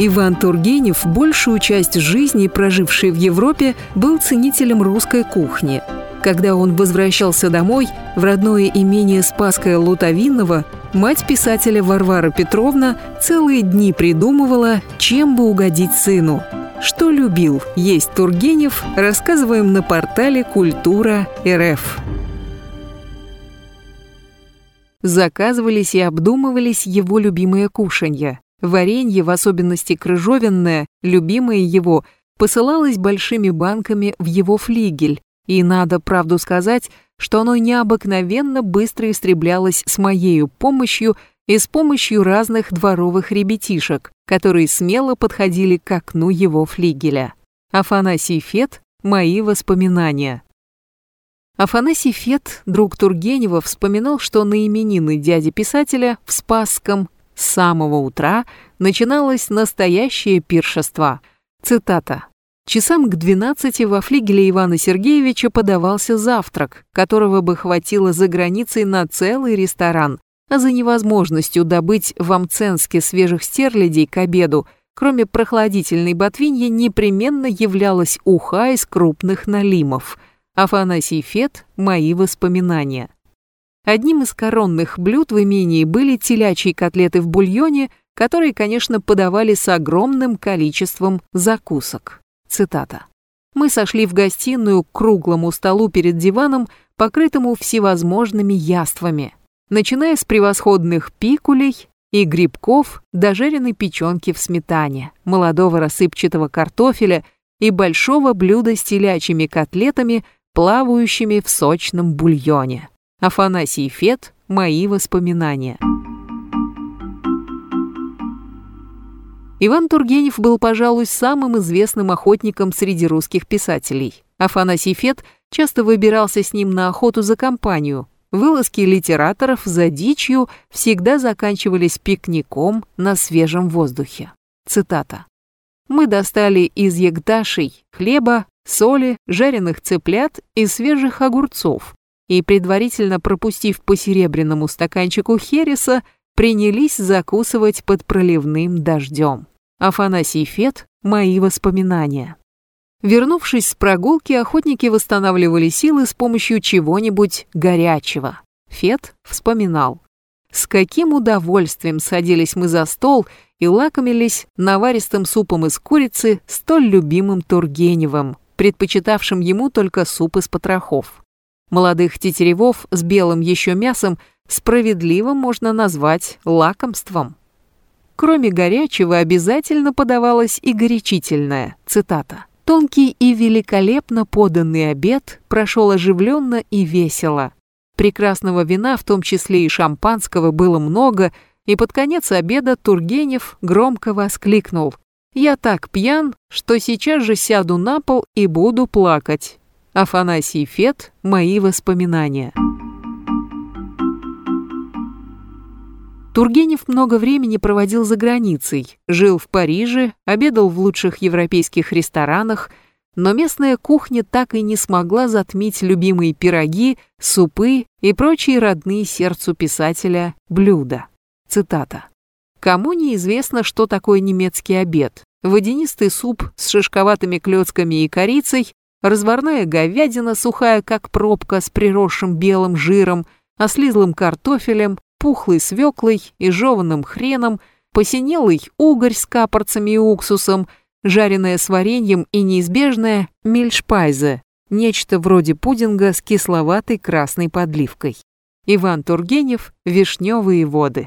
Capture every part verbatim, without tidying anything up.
Иван Тургенев, большую часть жизни, проживший в Европе, был ценителем русской кухни. Когда он возвращался домой, в родное имение Спасское Лутовиново, мать писателя Варвара Петровна целые дни придумывала, чем бы угодить сыну. Что любил есть Тургенев, рассказываем на портале Культура точка эр эф. Заказывались и обдумывались его любимые кушанья. Варенье, в особенности крыжовенное, любимое его, посылалось большими банками в его флигель, и надо правду сказать, что оно необыкновенно быстро истреблялось с моею помощью и с помощью разных дворовых ребятишек, которые смело подходили к окну его флигеля. Афанасий Фет. Мои воспоминания. Афанасий Фет, друг Тургенева, вспоминал, что на именины дяди писателя в Спасском с самого утра начиналось настоящее пиршество. Цитата. «Часам к двенадцати во флигеле Ивана Сергеевича подавался завтрак, которого бы хватило за границей на целый ресторан, а за невозможностью добыть в Амценске свежих стерлядей к обеду, кроме прохладительной ботвиньи, непременно являлась уха из крупных налимов». Афанасий Фет. Мои воспоминания. Одним из коронных блюд в имении были телячьи котлеты в бульоне, которые, конечно, подавали с огромным количеством закусок. Цитата. «Мы сошли в гостиную к круглому столу перед диваном, покрытому всевозможными яствами, начиная с превосходных пикулей и грибков до жареной печенки в сметане, молодого рассыпчатого картофеля и большого блюда с телячьими котлетами, плавающими в сочном бульоне». Афанасий Фет. Мои воспоминания. Иван Тургенев был, пожалуй, самым известным охотником среди русских писателей. Афанасий Фет часто выбирался с ним на охоту за компанию. Вылазки литераторов за дичью всегда заканчивались пикником на свежем воздухе. Цитата. «Мы достали из ягдашей хлеба, соли, жареных цыплят и свежих огурцов, и, предварительно пропустив по серебряному стаканчику хереса, принялись закусывать под проливным дождем». Афанасий Фет. Мои воспоминания. Вернувшись с прогулки, охотники восстанавливали силы с помощью чего-нибудь горячего. Фет вспоминал. «С каким удовольствием садились мы за стол и лакомились наваристым супом из курицы, столь любимым Тургеневым, предпочитавшим ему только суп из потрохов. Молодых тетеревов с белым еще мясом справедливо можно назвать лакомством». Кроме горячего обязательно подавалось и горячительное. Цитата. «Тонкий и великолепно поданный обед прошел оживленно и весело. Прекрасного вина, в том числе и шампанского, было много, и под конец обеда Тургенев громко воскликнул: «Я так пьян, что сейчас же сяду на пол и буду плакать». Афанасий Фет. Мои воспоминания. Тургенев много времени проводил за границей, жил в Париже, обедал в лучших европейских ресторанах, но местная кухня так и не смогла затмить любимые пироги, супы и прочие родные сердцу писателя блюда. Цитата. «Кому неизвестно, что такое немецкий обед? Водянистый суп с шишковатыми клёцками и корицей, разварная говядина, сухая как пробка с приросшим белым жиром, ослизлым картофелем, пухлой свеклой и жеваным хреном, посинелый угорь с капорцами и уксусом, жареное с вареньем и неизбежное мильшпайзе, нечто вроде пудинга с кисловатой красной подливкой». Иван Тургенев. Вишневые воды.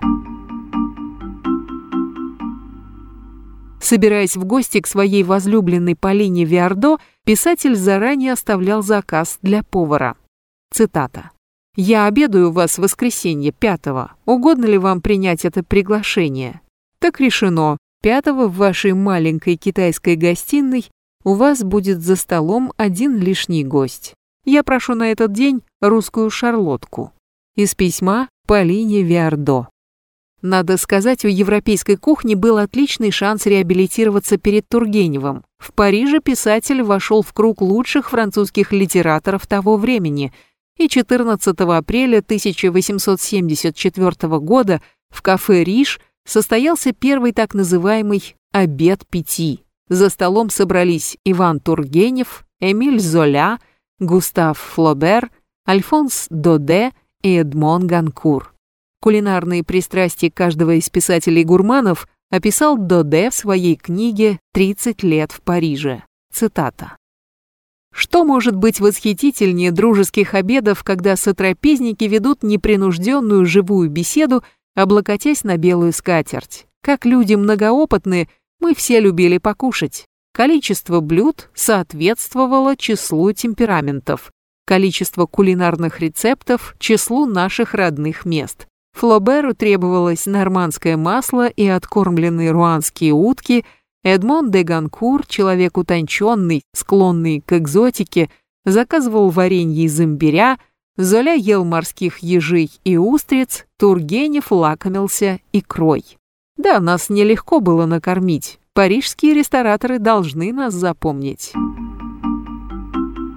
Собираясь в гости к своей возлюбленной Полине Виардо, писатель заранее оставлял заказ для повара. Цитата. «Я обедаю у вас в воскресенье, пятого. Угодно ли вам принять это приглашение? Так решено. Пятого в вашей маленькой китайской гостиной у вас будет за столом один лишний гость. Я прошу на этот день русскую шарлотку». Из письма Полине Виардо. Надо сказать, у европейской кухни был отличный шанс реабилитироваться перед Тургеневым. В Париже писатель вошел в круг лучших французских литераторов того времени, и четырнадцатого апреля тысяча восемьсот семьдесят четвёртого года в кафе «Риш» состоялся первый так называемый обед пяти. За столом собрались Иван Тургенев, Эмиль Золя, Густав Флобер, Альфонс Доде и Эдмон Ганкур. Кулинарные пристрастия каждого из писателей-гурманов описал Доде в своей книге «тридцать лет в Париже». Цитата. Что может быть восхитительнее дружеских обедов, когда сотрапезники ведут непринужденную живую беседу, облокотясь на белую скатерть? Как люди многоопытные, мы все любили покушать. Количество блюд соответствовало числу темпераментов, количество кулинарных рецептов – числу наших родных мест. Флоберу требовалось нормандское масло и откормленные руанские утки. Эдмон де Ганкур, человек утонченный, склонный к экзотике, заказывал варенье из имбиря, Золя ел морских ежей и устриц, Тургенев лакомился икрой. Да, нас нелегко было накормить. Парижские рестораторы должны нас запомнить.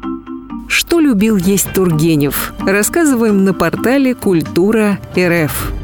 Что любил есть Тургенев? Рассказываем на портале Культура точка эр эф.